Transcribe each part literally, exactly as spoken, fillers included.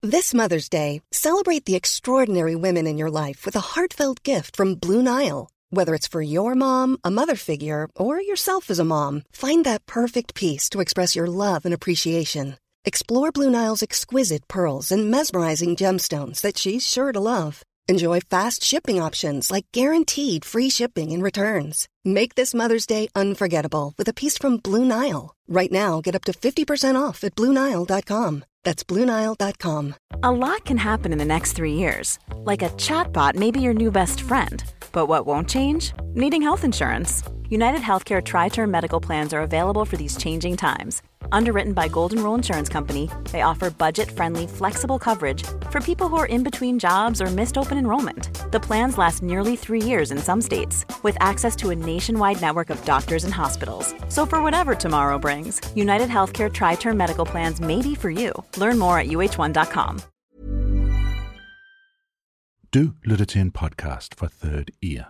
This Mother's Day, celebrate the extraordinary women in your life with a heartfelt gift from Blue Nile. Whether it's for your mom, a mother figure, or yourself as a mom, find that perfect piece to express your love and appreciation. Explore Blue Nile's exquisite pearls and mesmerizing gemstones that she's sure to love. Enjoy fast shipping options like guaranteed free shipping and returns. Make this Mother's Day unforgettable with a piece from Blue Nile. Right now, get up to fifty percent off at Blue Nile dot com. That's Blue Nile dot com. A lot can happen in the next three years. Like a chatbot may be your new best friend. But what won't change? Needing health insurance. United Healthcare Tri-Term Medical Plans are available for these changing times. Underwritten by Golden Rule Insurance Company, they offer budget-friendly, flexible coverage for people who are in between jobs or missed open enrollment. The plans last nearly three years in some states, with access to a nationwide network of doctors and hospitals. So for whatever tomorrow brings, United Healthcare Tri-Term Medical Plans may be for you. Learn more at U H one dot com. Du lytter til en podcast fra Third Ear.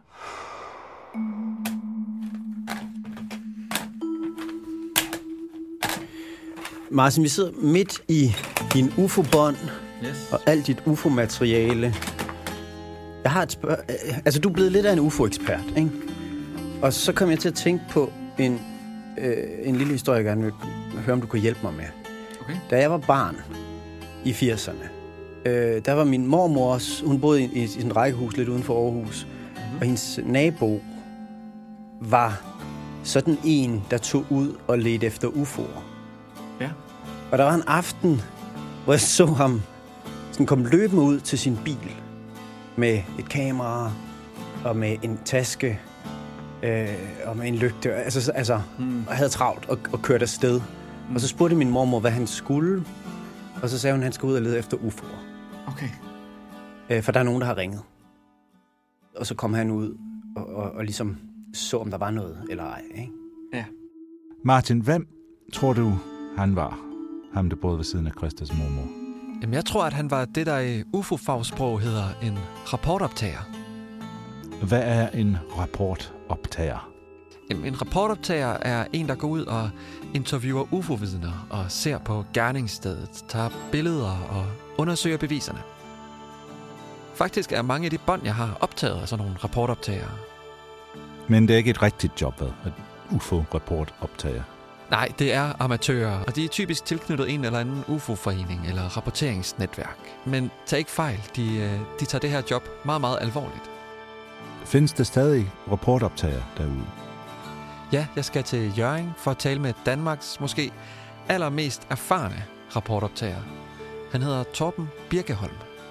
Martin, vi sidder midt i din U F O-bånd, yes, og alt dit U F O-materiale. Jeg har et spørg... Altså, du er blevet lidt af en U F O-ekspert, ikke? Og så kom jeg til at tænke på en, øh, en lille historie, jeg gerne vil høre, om du kunne hjælpe mig med. Okay. Da jeg var barn i firserne, øh, der var min mormor, hun boede i, i sådan et rækkehus lidt uden for Aarhus, mm-hmm. og hendes nabo var sådan en, der tog ud og ledte efter U F O'er. Ja. Og der var en aften, hvor jeg så ham sådan komme løbende ud til sin bil med et kamera og med en taske øh, og med en lygte. Altså, altså mm. og havde travlt og, og kørte afsted. Mm. Og så spurgte min mormor, hvad han skulle. Og så sagde hun, at han skulle ud og lede efter U F O'er. Okay. Øh, for der er nogen, der har ringet. Og så kom han ud og, og, og ligesom så, om der var noget eller ej. Ikke? Ja. Martin, hvem tror du, han var? Ham, der boede ved siden af Christas mormor. Jamen, jeg tror, at han var det, der i U F O-fagsprog hedder en rapportoptager. Hvad er en rapportoptager? Jamen, en rapportoptager er en, der går ud og interviewer U F O-vidner og ser på gerningsstedet, tager billeder og undersøger beviserne. Faktisk er mange af de bånd, jeg har optaget af sådan nogle rapportoptagere. Men det er ikke et rigtigt job, hvad? Et U F O-rapportoptager. Nej, det er amatører, og de er typisk tilknyttet en eller anden U F O-forening eller rapporteringsnetværk. Men tag ikke fejl, de, de tager det her job meget, meget alvorligt. Findes der stadig rapportoptager derude? Ja, jeg skal til Hjørring for at tale med Danmarks måske allermest erfarne rapportoptager. Han hedder Torben Birkeholm.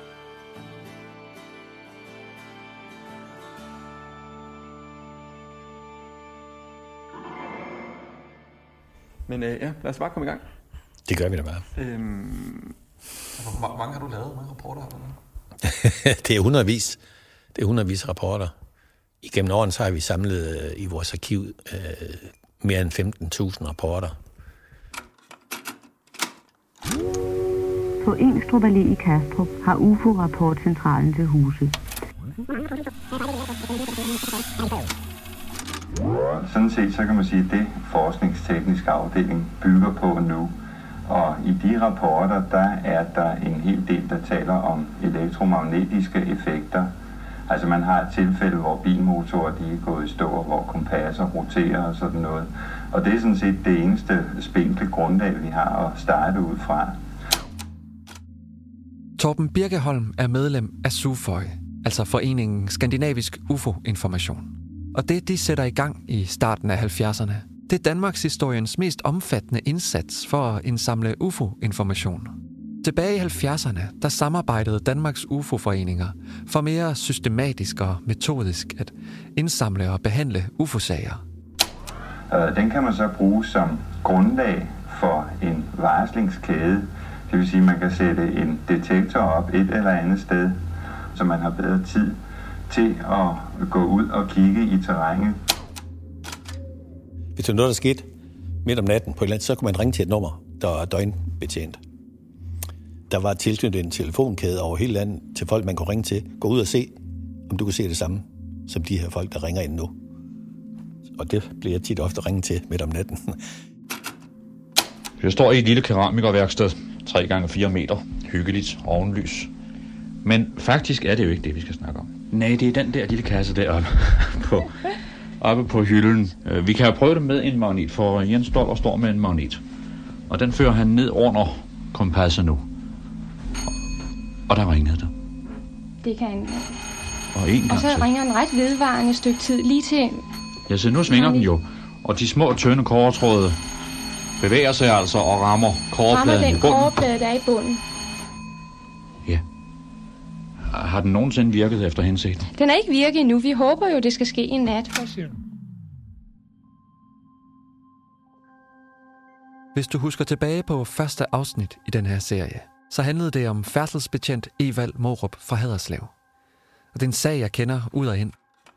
Men øh, ja, lad os bare komme i gang. Det gør vi da bare. Øhm, hvor, hvor mange har du lavet? Hvor mange rapporter har du lavet? Det er hundredvis. Det er hundredvis af rapporter. Igennem årene så har vi samlet øh, i vores arkiv øh, mere end femten tusind rapporter. På Engstrup Allé i Kastrup har U F O-rapportcentralen til huse. Sådan set, så kan man sige, at det forskningstekniske afdeling bygger på nu. Og i de rapporter, der er der en hel del, der taler om elektromagnetiske effekter. Altså man har et tilfælde, hvor bilmotorer de er gået i stå, hvor kompasser roterer og sådan noget. Og det er sådan set det eneste spinkle grundlag, vi har at starte ud fra. Torben Birkeholm er medlem af SUFOI, altså Foreningen Skandinavisk U F O-information. Og det, de sætter i gang i starten af halvfjerdserne, det er Danmarks historiens mest omfattende indsats for at indsamle U F O-information. Tilbage i halvfjerdserne, der samarbejdede Danmarks U F O-foreninger for mere systematisk og metodisk at indsamle og behandle U F O-sager. Den kan man så bruge som grundlag for en varslingskæde. Det vil sige, at man kan sætte en detektor op et eller andet sted, så man har bedre tid til at gå ud og kigge i terrænet. Hvis der er noget, der skete midt om natten på et eller andet, så kunne man ringe til et nummer, der er døgnbetjent. Der var tilknyttet en telefonkæde over hele landet til folk, man kunne ringe til. Gå ud og se, om du kunne se det samme som de her folk, der ringer ind nu. Og det bliver jeg tit ofte ringe til midt om natten. Jeg står i et lille keramikerværksted, tre gange fire meter, hyggeligt ovenlys. Men faktisk er det jo ikke det, vi skal snakke om. Nej, det er den der lille kasse deroppe på, oppe på hylden. Vi kan jo prøve det med en magnet, for Jens Dolder står med en magnet. Og den fører han ned under kompasset nu. Og der ringede det. Det kan han. Og en gang Og så til. ringer han ret vedvarende et stykke tid lige til. Ja, så nu svinger den jo. Og de små, tynde kåretråde bevæger sig altså og rammer kårepladen i Rammer den bunden. kåreplade, der er i bunden. Ja. Har den nogensinde virket efter hensigten? Den er ikke virket endnu. Vi håber jo, det skal ske i nat. Hvis du husker tilbage på første afsnit i den her serie, så handlede det om færdselsbetjent Evald Morup fra Haderslev. Og det er en sag, jeg kender ud og ind.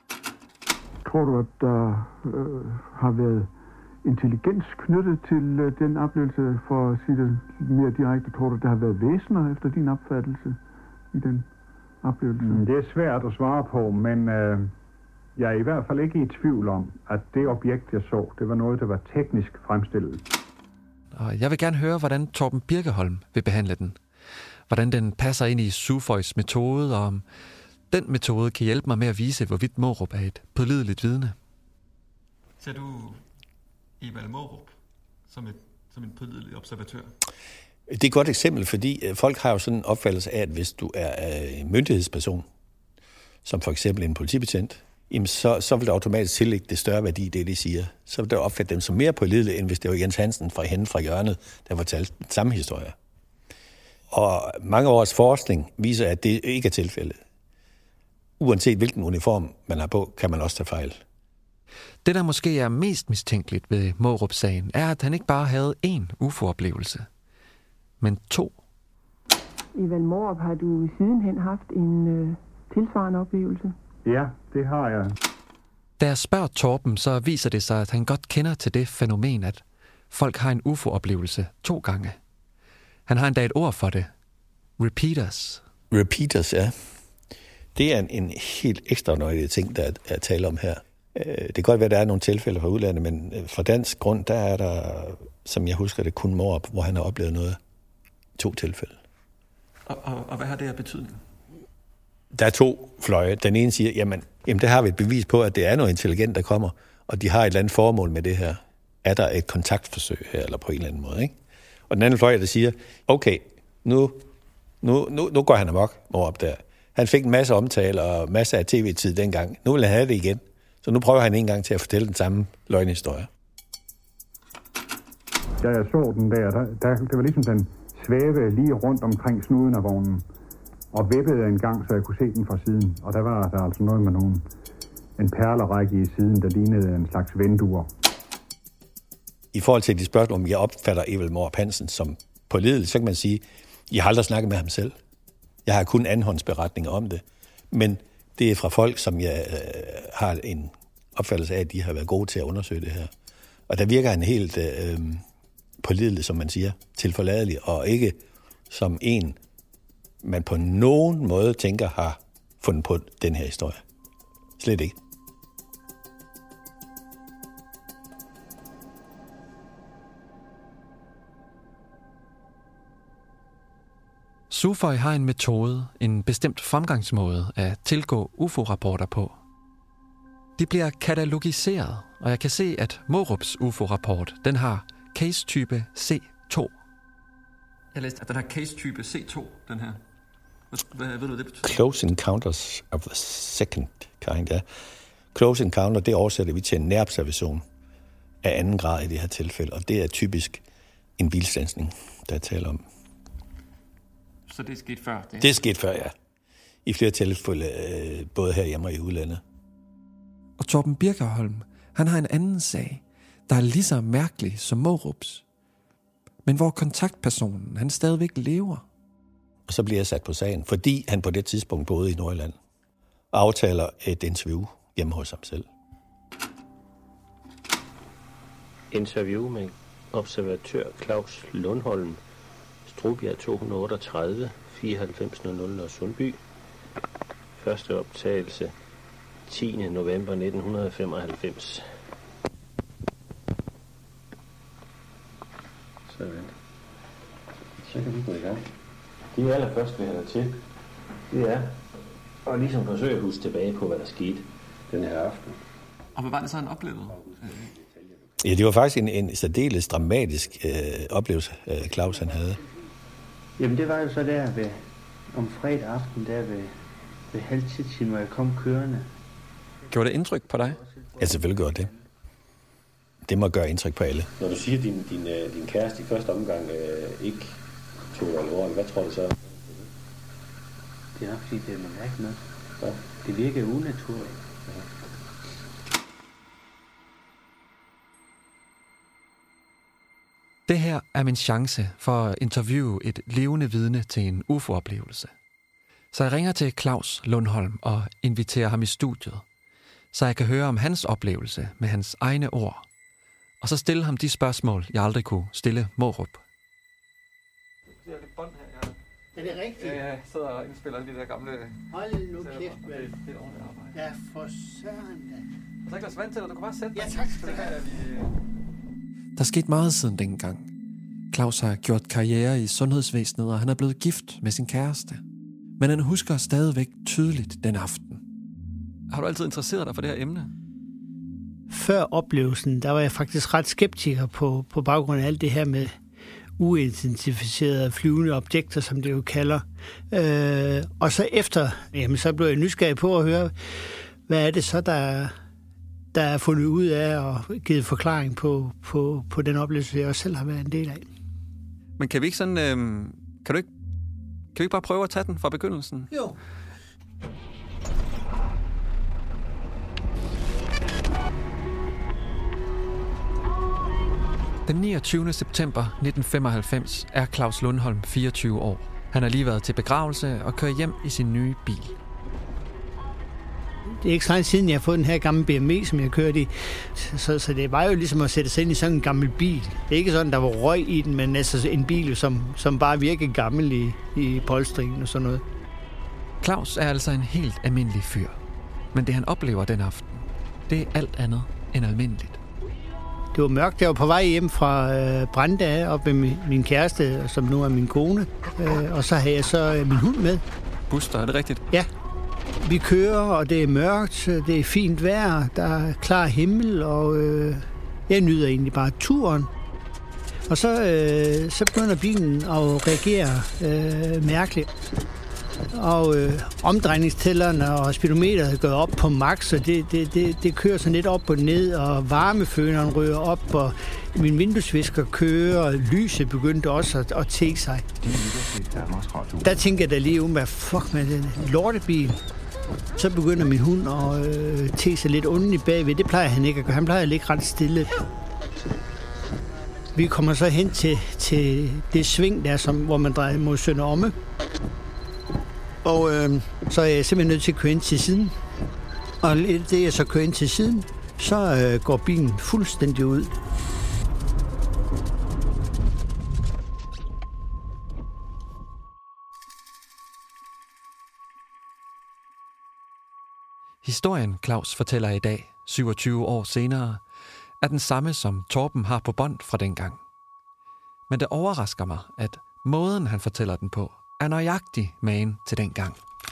Tror du, at der øh, har været intelligens knyttet til øh, den oplevelse, for at sige det mere direkte? Tror du, der har været væsener efter din opfattelse i den oplevelse? Mm, det er svært at svare på, men øh, jeg er i hvert fald ikke i tvivl om, at det objekt, jeg så, det var noget, der var teknisk fremstillet. Og jeg vil gerne høre, hvordan Torben Birkeholm vil behandle den. Hvordan den passer ind i Suføjs metode, og om den metode kan hjælpe mig med at vise, hvorvidt Morup er et pålideligt vidne. Ser du Evald Morup som, et, som en pålidelig observatør? Det er et godt eksempel, fordi folk har jo sådan en opfattelse af, at hvis du er en myndighedsperson, som for eksempel en politibetjent, jamen så, så vil der automatisk tillægge det større værdi, det de siger. Så vil der opfatte dem som mere pålidelige, end hvis det var Jens Hansen fra hende fra hjørnet, der fortalte samme historie. Og mange års forskning viser, at det ikke er tilfældet. Uanset hvilken uniform man har på, kan man også tage fejl. Det, der måske er mest mistænkeligt ved Morup-sagen, er, at han ikke bare havde én U F O-oplevelse, men to. Evald Morup, har du sidenhen haft en øh, tilsvarende oplevelse? Ja, det har jeg. Da jeg spørger Torben, så viser det sig, at han godt kender til det fænomen, at folk har en U F O-oplevelse to gange. Han har endda et ord for det. Repeaters. Repeaters, ja. Det er en, en helt ekstraordinær ting, der er, er tale om her. Det kan godt være, at der er nogle tilfælde fra udlandet, men fra dansk grund, der er der, som jeg husker det, kun Morup, hvor han har oplevet noget. To tilfælde. Og, og, og hvad har det her betydning? Der er to fløje. Den ene siger, jamen, jamen der har vi et bevis på, at det er noget intelligent, der kommer, og de har et eller andet formål med det her. Er der et kontaktforsøg her, eller på en eller anden måde, ikke? Og den anden fløje, der siger, okay, nu, nu, nu, nu går han amok, Morup der. Han fik en masse omtale og masser af tv-tid dengang. Nu vil han have det igen. Så nu prøver han en gang til at fortælle den samme løgnhistorie. Da jeg så den der, der, der det var ligesom den svæve lige rundt omkring snuden af vognen, og vippede en gang, så jeg kunne se den fra siden. Og der var der altså noget med nogle, en perlerække i siden, der lignede en slags vinduer. I forhold til de spørgsmål, om jeg opfatter Evald Morup Hansen som pålidelig, så kan man sige, jeg har aldrig snakket med ham selv. Jeg har kun andenhåndsberetninger om det. Men det er fra folk, som jeg øh, har en opfattelse af, at de har været gode til at undersøge det her. Og der virker han helt øh, pålidelig, som man siger, tilforladelig, og ikke som en, man på nogen måde tænker har fundet på den her historie. Slet ikke. Suføj har en metode, en bestemt fremgangsmåde at tilgå U F O-rapporter på. De bliver katalogiseret, og jeg kan se, at Morups U F O-rapport, den har case-type C to. Jeg læste, at den har case-type C to, den her. Hvad, hvad ved du, det betyder? Close Encounters of the Second Kind, ja. Close Encounter, det oversætter vi til en nærobservation af anden grad i det her tilfælde, og det er typisk en bilstandsning, der er tale om. Så det er sket før? Det, det er sket før, ja. I flere tilfælde, øh, både herhjemme og i udlandet. Og Torben Birkeholm, han har en anden sag, der er lige så mærkelig som Morups, men hvor kontaktpersonen, han stadigvæk lever. Og så bliver jeg sat på sagen, fordi han på det tidspunkt boede i Nordjylland, og aftaler et interview hjemme hos ham selv. Interview med observatør Claus Lundholm, Strubjerg to hundrede otteogtredive, fireoghalvfems nul nul og Sundby. Første optagelse tiende november nitten femoghalvfems. Sådan. Så kan vi gå i gang. Det allerførste, vi handler til, det er at ligesom forsøge at huske tilbage på, hvad der skete den her aften. Og hvad var det så, han oplevede? Ja, det var faktisk en, en særdeles dramatisk øh, oplevelse, øh, Claus han havde. Jamen det var jo så der ved, om fredag aften, der ved, ved halv ti, hvor jeg kom kørende. Gjorde det indtryk på dig? Ja, selvfølgelig gjorde det. Det må gøre indtryk på alle. Når du siger, at din, din, din kæreste i første omgang øh, ikke tog dig alvorligt, hvad tror du så? Det er nok fordi, det er noget mærke med. Ja. Det virker unaturligt. Ja. Det her er min chance for at interviewe et levende vidne til en U F O-oplevelse. Så jeg ringer til Claus Lundholm og inviterer ham i studiet, så jeg kan høre om hans oplevelse med hans egne ord, og så stille ham de spørgsmål, jeg aldrig kunne stille Mårup. Det er lidt bånd her, ja. Er det rigtigt? Ja, jeg sidder og indspiller de der gamle... Hold nu kæft, mand. Det, det er ordentligt arbejde. Ja, for søren da. Og så ikke lade os vand til dig, du kan bare sætte dig. Ja, tak skal du have. Der skete meget siden dengang. Claus har gjort karriere i sundhedsvæsenet, og han er blevet gift med sin kæreste. Men han husker stadigvæk tydeligt den aften. Har du altid interesseret dig for det her emne? Før oplevelsen, der var jeg faktisk ret skeptiker på, på baggrund af alt det her med uidentificerede flyvende objekter, som det jo kalder. Øh, og så efter, jamen så blev jeg nysgerrig på at høre, hvad er det så, der, der er fundet ud af og givet forklaring på, på, på den oplevelse, jeg også selv har været en del af. Men kan vi ikke sådan, øh, kan du ikke, kan vi ikke bare prøve at tage den fra begyndelsen? Jo. Den niogtyvende september nitten femoghalvfems er Claus Lundholm fireogtyve år. Han har lige været til begravelse og kører hjem i sin nye bil. Det er ikke så lang siden, jeg har fået den her gamle B M W, som jeg kørte i. Så, så det var jo ligesom at sætte sig ind i sådan en gammel bil. Det er ikke sådan, der var røg i den, men altså en bil, som, som bare virkede gammel i, i polstringen og sådan noget. Claus er altså en helt almindelig fyr. Men det, han oplever den aften, det er alt andet end almindeligt. Det var mørkt. Jeg var på vej hjem fra øh, Brande op med min, min kæreste, som nu er min kone. Øh, og så havde jeg så øh, min hund med. Buster, er det rigtigt? Ja. Vi kører, og det er mørkt. Det er fint vejr. Der er klar himmel, og øh, jeg nyder egentlig bare turen. Og så, øh, så begynder bilen at reagere øh, mærkeligt. Og øh, omdrejningstællerne og speedometeret er gået op på max, og det, det, det, det kører sådan lidt op og ned, og varmeføneren rører op, og min vinduesvisker kører, og lyset begyndte også at, at tække sig. Der tænker jeg da lige om, hvad fuck med den lortebil. Så begynder min hund at øh, tække sig lidt underligt bagved. Det plejer han ikke at gøre. Han plejer at ligge ret stille. Vi kommer så hen til, til det sving der, som, hvor man drejer mod Sønderomme. Og øh, så er jeg simpelthen nødt til at køre ind til siden. Og lidt det, jeg så kører ind til siden, så øh, går bilen fuldstændig ud. Historien, Claus fortæller i dag, syvogtyve år senere, er den samme, som Torben har på bånd fra dengang. Men det overrasker mig, at måden, han fortæller den på, er nøjagtig magen til dengang.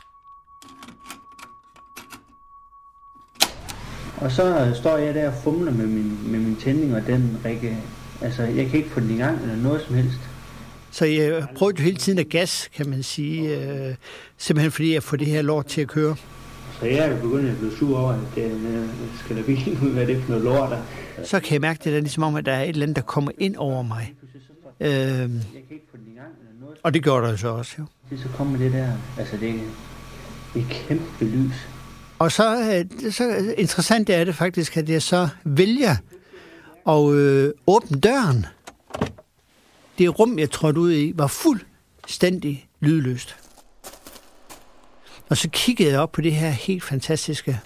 Og så står jeg der og fumler med min, med min tænding, og den række, altså jeg kan ikke få den i gang eller noget som helst. Så jeg prøvede jo hele tiden at gas, kan man sige, øh, simpelthen fordi jeg får det her lort til at køre. Så jeg er jo begyndt at blive sur over, at det skal der bilen ud, hvad det er for noget lort der. Så kan jeg mærke, det er ligesom om, at der er et eller andet, der kommer ind over mig. Øh, og det gjorde der så også, jo. Det så kommer det der, altså det er et kæmpe lys. Og så, så interessant er det faktisk, at jeg så vælger at øh, åbne døren. Det rum, jeg trådte ud i, var fuldstændig lydløst. Og så kiggede jeg op på det her helt fantastiske.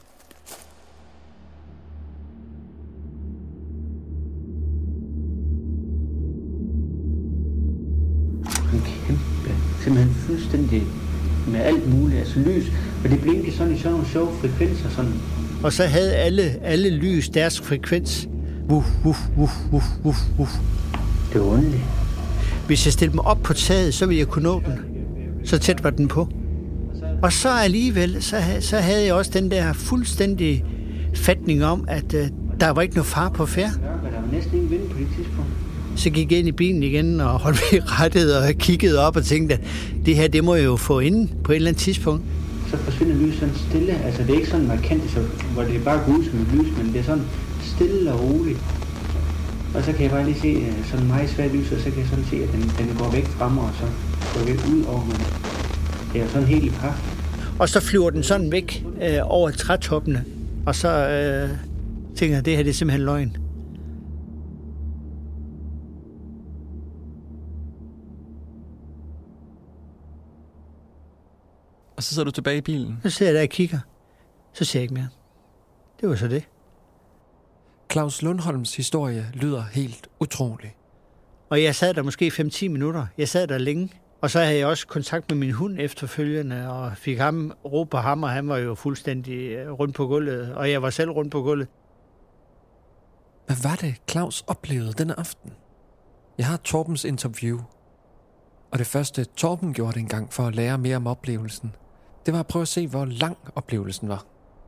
En kæmpe, simpelthen fuldstændig med alt muligt, altså lys. Og det blinkede sådan i sådan nogle sjove frekvenser. Sådan. Og så havde alle, alle lys deres frekvens. Uf, uf, uf, uf, uf, uf. Det var underligt. Hvis jeg stillede mig op på taget, så ville jeg kunne nå den. Så tæt var den på. Og så alligevel, så, så havde jeg også den der fuldstændig fatning om, at uh, der var ikke noget far på færd. Der var næsten ingen vind på det tidspunkt. Så gik jeg ind i bilen igen og holdt mig i rettet og kiggede op og tænkte, at det her, det må jeg jo få inde på et eller andet tidspunkt. Så forsvinder lys sådan stille. Altså det er ikke sådan markant, så, hvor det er bare går ud som et lys, men det er sådan stille og roligt. Og så kan jeg bare lige se sådan meget svært lys, og så kan jeg sådan se, at den, den går væk frem og så går væk ud over mig. Det er sådan helt i par. Og så flyver den sådan væk øh, over trætoppene, og så øh, tænker jeg, at det her det er simpelthen løgn. Og så sidder du tilbage i bilen? Så sidder jeg der og kigger. Så ser jeg ikke mere. Det var så det. Claus Lundholms historie lyder helt utrolig. Og jeg sad der måske fem til ti minutter. Jeg sad der længe. Og så havde jeg også kontakt med min hund efterfølgende, og fik ham råb på ham, og han var jo fuldstændig rundt på gulvet, og jeg var selv rundt på gulvet. Hvad var det, Claus oplevede denne aften? Jeg har Torbens interview. Og det første, Torben gjorde engang for at lære mere om oplevelsen, det var at prøve at se, hvor lang oplevelsen var.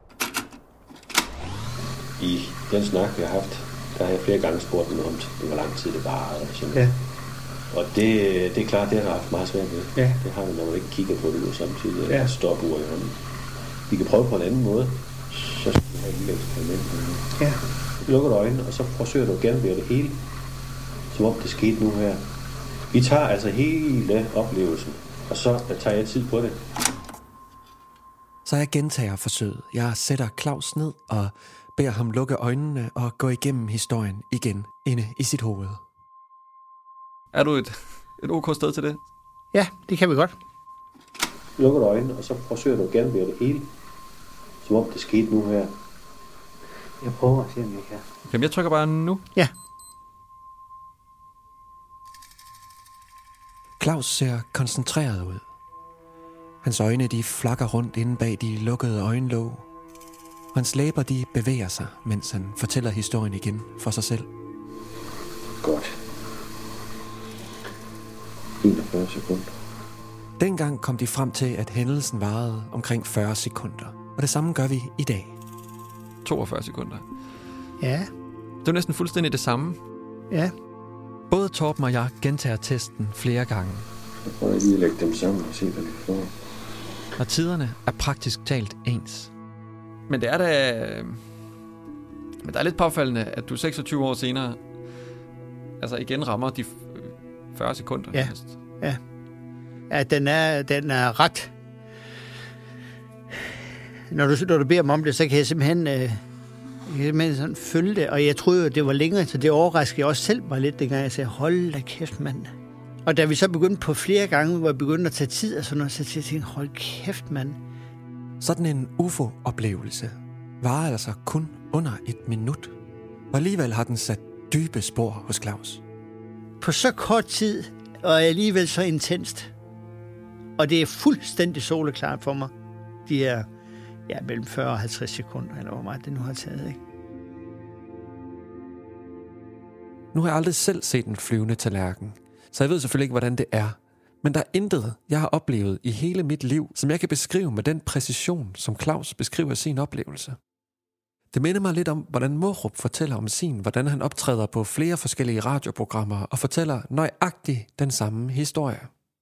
I den snak, vi har haft, der har jeg flere gange spurgt dem om, hvor lang tid det varede. Ja. Og det, det er klart, det har jeg haft meget svært med. Ja. Det har man, når man ikke kigger på det jo samtidig. Ja. Ja. Stopur i hånden. Vi kan prøve på en anden måde. Så skal vi have et lille eksperiment. Ja. Du lukker øjnene, og så forsøger du at gennemføre det hele. Som om det skete nu her. Vi tager altså hele oplevelsen, og så tager jeg tid på det. Så jeg gentager forsøget. Jeg sætter Claus ned og beder ham lukke øjnene og gå igennem historien igen inde i sit hoved. Er du et, et ok sted til det? Ja, det kan vi godt. Du lukker øjnene, og så forsøger du at gennemføre det hele. Som om det skete nu her. Jeg prøver at se, om jeg kan. Jamen, jeg trykker bare nu. Ja. Claus ser koncentreret ud. Hans øjne, de flakker rundt inde bag de lukkede øjenlåg. Hans læber, de bevæger sig, mens han fortæller historien igen for sig selv. Godt. enogfyrre sekunder. Dengang kom de frem til, at hændelsen varede omkring fyrre sekunder. Og det samme gør vi i dag. toogfyrre sekunder. Ja. Det er næsten fuldstændig det samme. Ja. Både Torben og jeg gentager testen flere gange. Jeg prøver lige at lægge dem sammen og se, hvad vi får. Og tiderne er praktisk talt ens. Men det er da... Men der er lidt påfaldende, at du seksogtyve år senere altså igen rammer de fyrre sekunder. Ja, ja. Ja, den er, den er ret... Når du, når du beder mig om det, så kan jeg simpelthen... Øh, jeg kan simpelthen sådan følge det, og jeg troede jo, det var længere, så det overraskede jeg også selv mig lidt, dengang jeg sagde, hold da kæft, mand. Og da vi så begyndte på flere gange, hvor jeg begyndte at tage tid og sådan noget, så tænkte jeg, hold kæft, mand. Sådan en U F O-oplevelse varer altså kun under et minut. Og alligevel har den sat dybe spor hos Claus. På så kort tid, og alligevel så intenst. Og det er fuldstændig soleklart for mig. De er ja, mellem fyrre og halvtreds sekunder, eller hvor meget det nu har taget, ikke? Nu har jeg aldrig selv set en flyvende tallerken, så jeg ved selvfølgelig ikke, hvordan det er. Men der er intet, jeg har oplevet i hele mit liv, som jeg kan beskrive med den præcision, som Claus beskriver sin oplevelse. Det minder mig lidt om, hvordan Mårup fortæller om sin, hvordan han optræder på flere forskellige radioprogrammer og fortæller nøjagtigt den samme historie.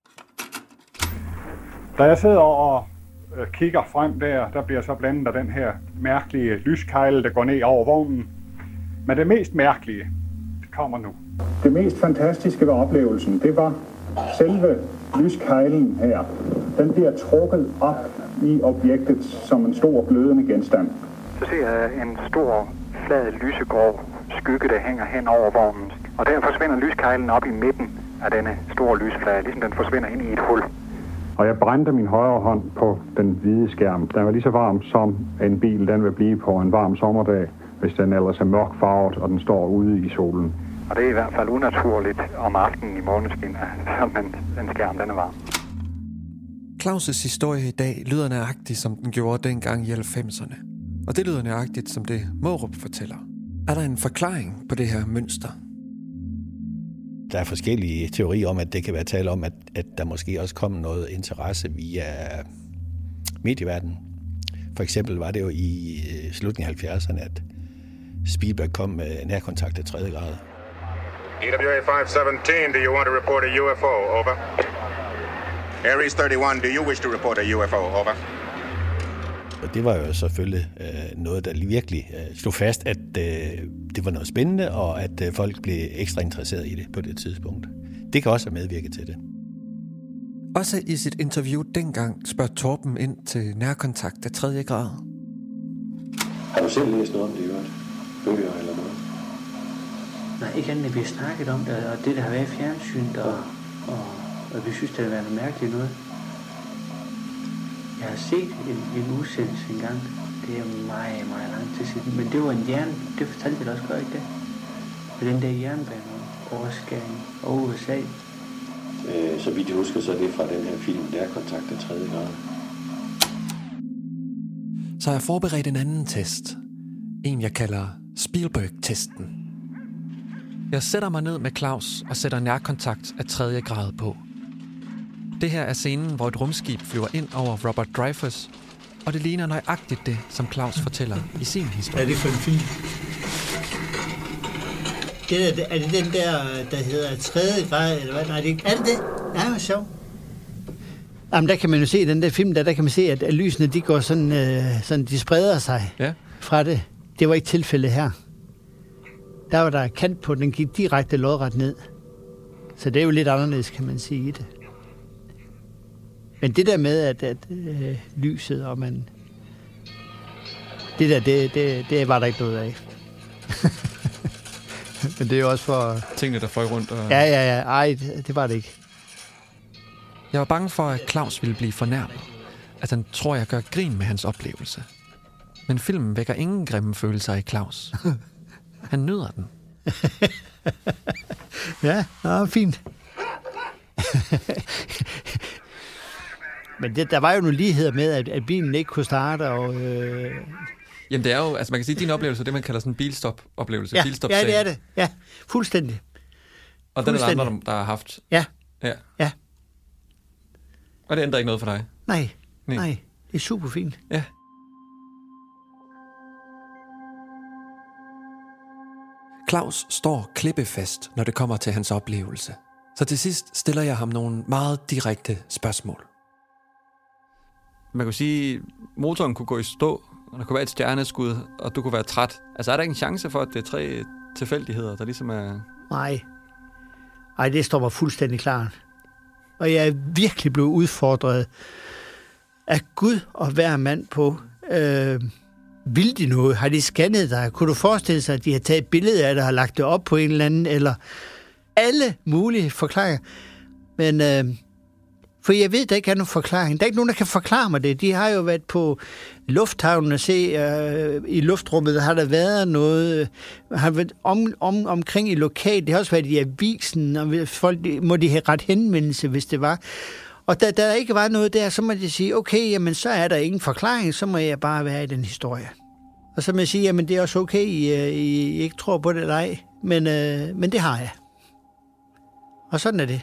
Da jeg sidder og øh, kigger frem der, der bliver så blandet af den her mærkelige lyskejle, der går ned over vognen. Men det mest mærkelige, det kommer nu. Det mest fantastiske ved oplevelsen, det var selve lyskejlen her. Den bliver trukket op i objektet som en stor glødende genstand. Så ser jeg en stor, flad, lysegrå skygge, der hænger hen over vognen. Og der forsvinder lyskejlen op i midten af denne store lysflade, ligesom den forsvinder ind i et hul. Og jeg brændte min højre hånd på den hvide skærm. Den var lige så varm som en bil, den vil blive på en varm sommerdag, hvis den ellers er mørk farvet, og den står ude i solen. Og det er i hvert fald unaturligt om aftenen i måneskin, at en, en skærm den er varm. Claus' historie i dag lyder nøjagtigt, som den gjorde dengang i halvfemserne. Og det lyder nøjagtigt, som det Mårup fortæller. Er der en forklaring på det her mønster? Der er forskellige teorier om, at det kan være tale om, at, at der måske også kom noget interesse via medieverdenen. For eksempel var det jo i slutningen af halvfjerdserne, at Spielberg kom med nærkontakt af tredje grad. E W A five seventeen, do you want to report a U F O? Over. Ares thirty-one, do you wish to report a U F O? Over. Og det var jo selvfølgelig øh, noget, der virkelig øh, slog fast, at øh, det var noget spændende, og at øh, folk blev ekstra interesseret i det på det tidspunkt. Det kan også have medvirket til det. Også i sit interview dengang spørger Torben ind til nærkontakt af tredje grad. Har du selv læst noget om det, Jørgen? Bøger eller noget? Nej, ikke andet, at vi har snakket om det, og det, der har været i fjernsynet, og, og, og vi synes, det har været noget mærkeligt noget. Jeg har set en, en udsendelse engang. Det er meget, meget lang tid siden. Men det var en jern... Det fortalte jeg da også godt, ikke det? Med den der jernbane overskæring over U S A. Øh, så vidt jeg husker, så er det fra den her film, Nærkontakt af tredje grad. Så har jeg forberedt en anden test. En, jeg kalder Spielberg-testen. Jeg sætter mig ned med Claus og sætter nærkontakt af tredje grad på. Det her er scenen, hvor et rumskib flyver ind over Robert Dreyfuss, og det ligner nøjagtigt det, som Claus fortæller i sin historie. Hvad er det for en film? Det der, er det den der, der hedder tredje grad, eller hvad? Nej, det er, er det det? Ja, det var sjovt. Jamen, der kan man jo se, den der film, der, der kan man se, at, at lysene, de går sådan, øh, sådan, de spreder sig ja. fra det. Det var ikke tilfældet her. Der var der kant på, den gik direkte lodret ned. Så det er jo lidt anderledes, kan man sige, i det. Men det der med, at, at øh, lyset, og man... Det der, det, det, det var der ikke noget af. Men det er jo også for... Tingene, der fløj rundt og... Ja, ja, ja. Ej, det, det var det ikke. Jeg var bange for, at Claus ville blive fornærmet. At han tror, jeg gør grin med hans oplevelse. Men filmen vækker ingen grimme følelser i Claus. Han nyder den. Ja, nå, fint. Men det, der var jo nogle ligheder med, at, at bilen ikke kunne starte, og... Øh... Jamen det er jo, altså man kan sige, at din oplevelse er det, man kalder sådan en bilstop-oplevelse. Ja, bilstop ja, det er det. Ja, fuldstændig. Og den er der andre, der, der har haft. Ja. Ja. Ja. Og det ændrer ikke noget for dig? Nej, nej. nej. Det er super fint. Ja. Claus står klippefast, når det kommer til hans oplevelse. Så til sidst stiller jeg ham nogle meget direkte spørgsmål. Man kunne sige, at motoren kunne gå i stå, og der kunne være et stjerneskud, og du kunne være træt. Altså er der ikke en chance for, at det er tre tilfældigheder, der ligesom er... Nej. Nej, det står mig fuldstændig klart. Og jeg er virkelig blevet udfordret af Gud og hver mand på... Øh, vil de noget? Har de scannet dig? Kunne du forestille sig, at de har taget et billede af det og har lagt det op på en eller anden? Eller alle mulige forklaringer. Men... Øh, For jeg ved, der ikke er nogen forklaring. Der er ikke nogen, der kan forklare mig det. De har jo været på lufthavnen og se, øh, i luftrummet, der har der været noget, øh, har været om, om, omkring i lokal. Det har også været i avisen, og folk må de have ret henvendelse, hvis det var. Og da der ikke var noget der, så må de sige, okay, jamen så er der ingen forklaring, så må jeg bare være i den historie. Og så må jeg sige, jamen det er også okay, I, I ikke tror på det eller ej, men, øh, men det har jeg. Og sådan er det.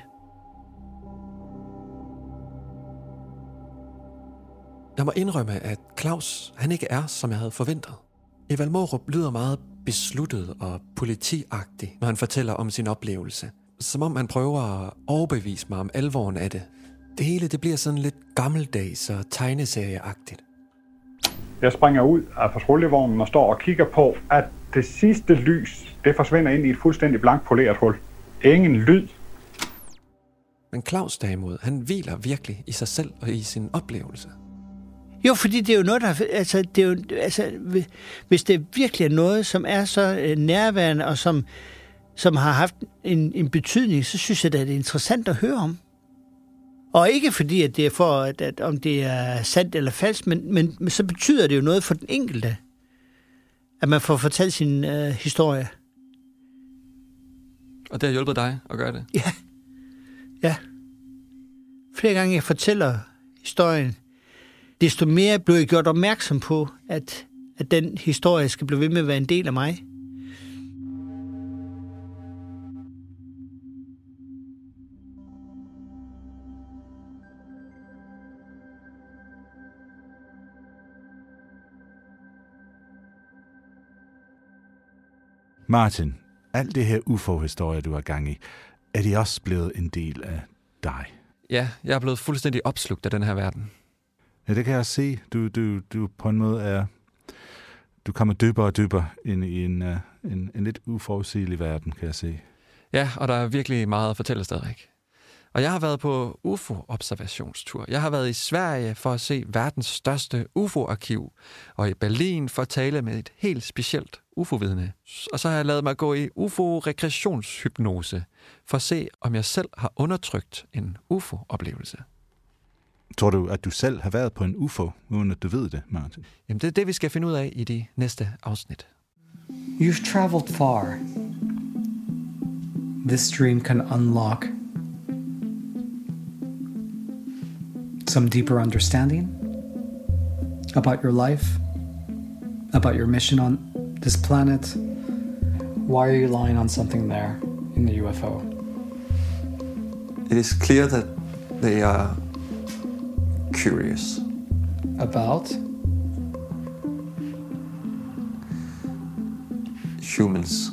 Jeg må indrømme, at Claus, han ikke er, som jeg havde forventet. Evald Mårup lyder meget besluttet og politiagtig, når han fortæller om sin oplevelse. Som om han prøver at overbevise mig om alvoren af det. Det hele, det bliver sådan lidt gammeldags og tegneserieagtigt. Jeg springer ud af patruljevognen og står og kigger på, at det sidste lys, det forsvinder ind i et fuldstændig blankt poleret hul. Ingen lyd. Men Claus derimod, han hviler virkelig i sig selv og i sin oplevelse. Jo, fordi det er jo noget, der... Altså, det er jo, altså, hvis det virkelig er noget, som er så nærværende, og som, som har haft en, en betydning, så synes jeg, at det er interessant at høre om. Og ikke fordi, at det er for, at, at om det er sandt eller falsk, men, men, men så betyder det jo noget for den enkelte, at man får fortalt sin øh, historie. Og det har hjulpet dig at gøre det? Ja. Ja. Flere gange jeg fortæller historien, desto mere blev jeg gjort opmærksom på, at, at den historie skal blive ved med at være en del af mig. Martin, alt det her U F O-historie, du har gang i, er de også blevet en del af dig? Ja, jeg er blevet fuldstændig opslugt af den her verden. Ja, det kan jeg se. Du, du, du på en måde er... Du kommer dybere og dybere ind i en, uh, en, en lidt uforudsigelig verden, kan jeg se. Ja, og der er virkelig meget at fortælle stadig. Og jeg har været på U F O-observationstur. Jeg har været i Sverige for at se verdens største U F O-arkiv, og i Berlin for at tale med et helt specielt U F O-vidne. Og så har jeg ladet mig gå i U F O-regressionshypnose for at se, om jeg selv har undertrykt en U F O-oplevelse. Tror du, at du selv har været på en U F O, uden at du ved det, Martin? Jamen, det er det, vi skal finde ud af i de næste afsnit. You've traveled far. This dream can unlock some deeper understanding about your life, about your mission on this planet. Why are you lying on something there in the U F O? It is clear that they are curious. About? Humans.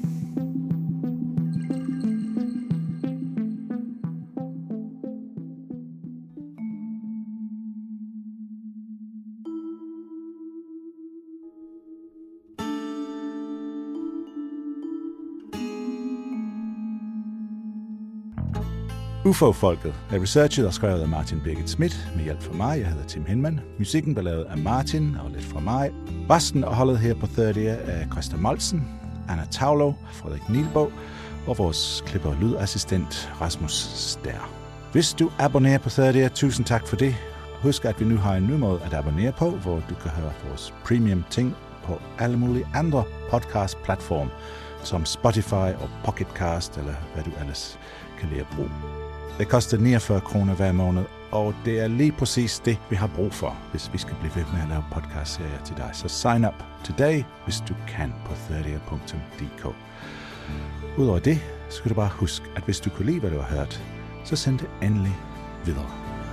U F O-folket er researchet og skrevet af Martin Birgit Schmidt med hjælp fra mig. Jeg hedder Tim Hinman. Musikken blev lavet af Martin og lidt fra mig. Resten af holdet her på treogtredive er Christa Molsen, Anna Tavlov, Frederik Nielbo og vores klipper og lydassistent Rasmus Stær. Hvis du abonnerer på treogtredive, tusind tak for det. Husk, at vi nu har en ny måde at abonnere på, hvor du kan høre vores premium ting på alle mulige andre podcast-platforme, som Spotify og Pocketcast, eller hvad du ellers kan lide at bruge. Det koster niogfyrre kroner hver måned, og det er lige præcis det, vi har brug for, hvis vi skal blive ved med at lave podcast-serier til dig. Så sign up today, hvis du kan, på treogtredive punktum d k. Udover det, skal du bare huske, at hvis du kunne lide, hvad du har hørt, så send det endelig videre.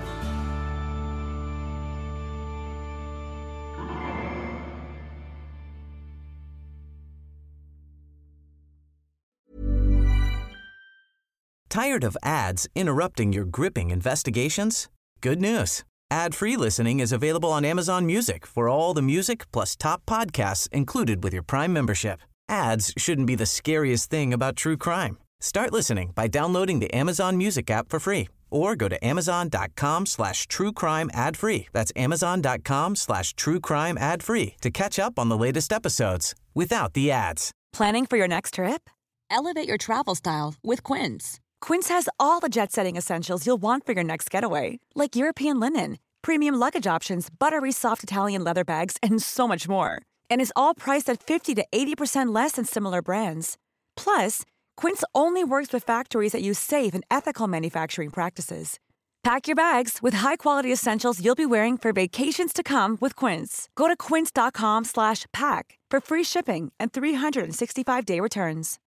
Tired of ads interrupting your gripping investigations? Good news. Ad-free listening is available on Amazon Music for all the music plus top podcasts included with your Prime membership. Ads shouldn't be the scariest thing about true crime. Start listening by downloading the Amazon Music app for free or go to amazon.com slash true crime ad free. That's amazon.com slash true crime ad free to catch up on the latest episodes without the ads. Planning for your next trip? Elevate your travel style with Quince. Quince has all the jet-setting essentials you'll want for your next getaway, like European linen, premium luggage options, buttery soft Italian leather bags, and so much more. And is all priced at fifty to eighty percent less than similar brands. Plus, Quince only works with factories that use safe and ethical manufacturing practices. Pack your bags with high-quality essentials you'll be wearing for vacations to come with Quince. Go to quince.com slash pack for free shipping and three sixty-five day returns.